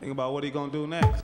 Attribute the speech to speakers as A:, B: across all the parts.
A: Think about what he gonna do next.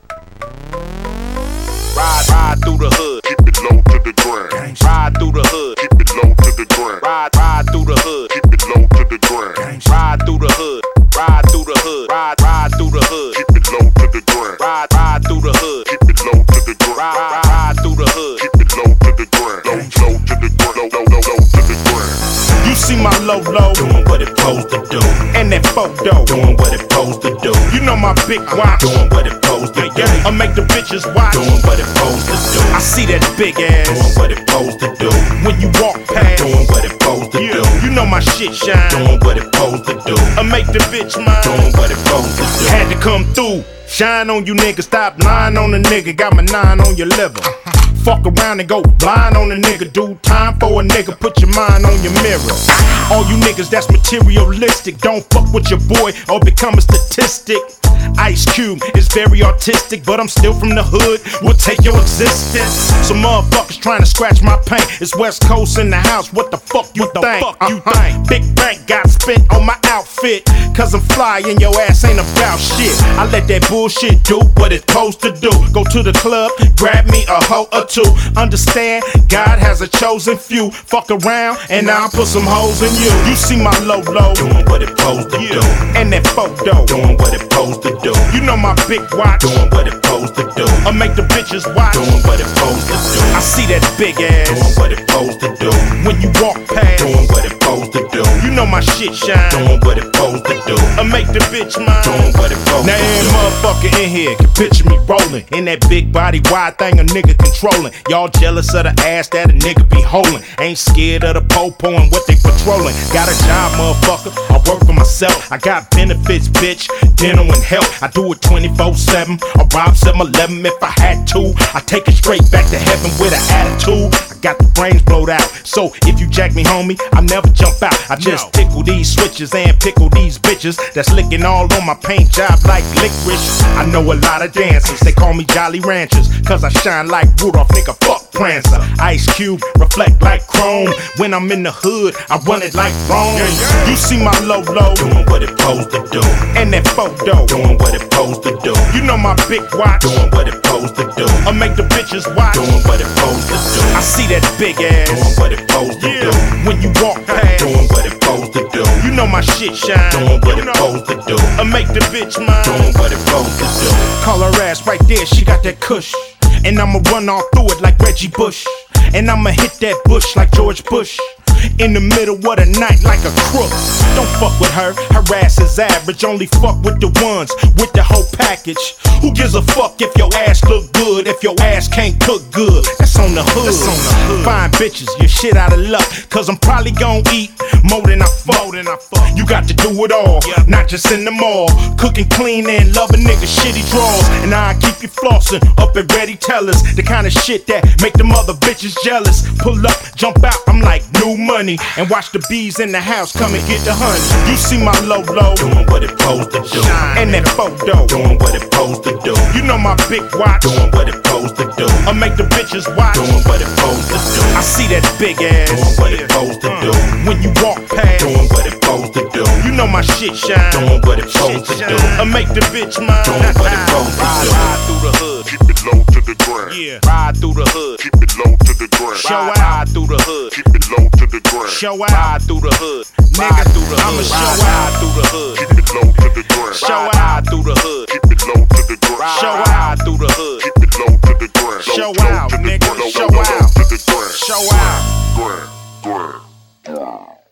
B: Ride through the hood, keep it low to the ground. Ride through the hood, keep it low to the ground. Ride through the hood, keep it low to the ground. Ride through the hood, ride through the hood, ride through the hood, keep it low to the ground. Ride through the hood, keep it low to the ground. Ride through the hood, keep it low to the ground. Low to the ground, low to the ground.
C: You see my low doing what it supposed to do, and that photo doing what it supposed to do. You know my big watch doing what it supposed to do. I make the bitches watch doing what it supposed to do. I see that big ass doing what it supposed to do. When you walk past doing what it supposed to do. You know my shit shine doing what it supposed to do. I make the bitch mine doing what it supposed to do. Had to come through, shine on you niggas, stop lying on the nigga. Got my 9 on your liver. Fuck around and go blind on a nigga, dude. Time for a nigga, put your mind on your mirror. All you niggas that's materialistic, don't fuck with your boy or become a statistic. Ice Cube is very artistic, but I'm still from the hood. We'll take your existence. Some motherfuckers trying to scratch my paint. It's West Coast in the house. What the fuck you think? Big bank got spent on my outfit, cause I'm fly and your ass ain't about shit. I let that bullshit do what it's supposed to do. Go to the club, grab me a hoe or two. Understand, God has a chosen few. Fuck around and I'll put some hoes in you. You see my low doing what it supposed to do, and that photo doing what it supposed to do. You know my big watch doing what it supposed to do. I make the bitches watch doing what it supposed to do. I see that big ass doing what it supposed to do. When you walk past doing what it supposed to do. You know my shit shine doing what it supposed to do. I make the bitch mine doing what it supposed to do. Now every motherfucker in here can picture me rolling in that big body wide thing a nigga controlling. Y'all jealous of the ass that a nigga be holding. Ain't scared of the po-po and what they patrolling. Got a job, motherfucker, I work for myself. I got benefits, bitch, dental and health. I do it 24/7. I rob 7-Eleven if I had to. I take it straight back to heaven with an attitude. I got the brains blowed out, so if you jack me, homie, I never jump out. I just tickle these switches and pickle these bitches that's licking all on my paint job like licorice. I know a lot of dancers, they call me Jolly Ranchers, cause I shine like Rudolph, nigga, fuck Prancer. Ice Cube reflect like chrome. When I'm in the hood, I run it like Rome. You see my low doing what it supposed to do, and that photo doing what it supposed to do. You know my big watch doing what it supposed to do. I make the bitches watch doing what it supposed to do. I see that big ass doing what it supposed to do. When you walk past doing what it supposed to do. You know my shit shine doing what it supposed to do. I make the bitch mine doing what it supposed to do. Call her ass right there, she got that kush, and I'ma run all through it like Reggie Bush, and I'ma hit that bush like George Bush. In the middle of the night like a crook. Don't fuck with her, her ass is average. Only fuck with the ones with the whole package. Who gives a fuck if your ass look good, if your ass can't cook good? That's on the hood. Fine bitches, you're shit out of luck, cause I'm probably gon' eat more than I fuck. You got to do it all, not just in the mall. Cooking clean and love a nigga shitty drawers. And I keep you flossing up at Ready Tellers, the kind of shit that make them other bitches jealous. Pull up, jump out, I'm like new money, and watch the bees in the house come and get the honey. You see my low doing what it supposed to do, and that photo doing what it supposed to do. You know my big watch doing what it supposed to do. I make the bitches watch doing what it supposed to do. I see that big ass doing what it supposed to do. When you walk past doing what it supposed to do. You know my shit shine doing what it supposed to do. I make the bitch mine doing what it supposed to do.
B: Ride through the hood, keep it low to the ground. Ride through the hood, keep it low to the ground. Ride through the hood, keep it low to the ground.
C: Show out.
B: Ride through the hood,
C: Nigga,
B: through the
C: I'ma
B: hood.
C: show
B: Ride through the hood,
C: Keep
B: it low to the ground.
C: Show
B: Ride through the hood, keep it low to the ground.
C: Show
B: Ride through the hood, keep it low to the ground.
C: Show out, nigga. Show out. Show out.
B: Ground.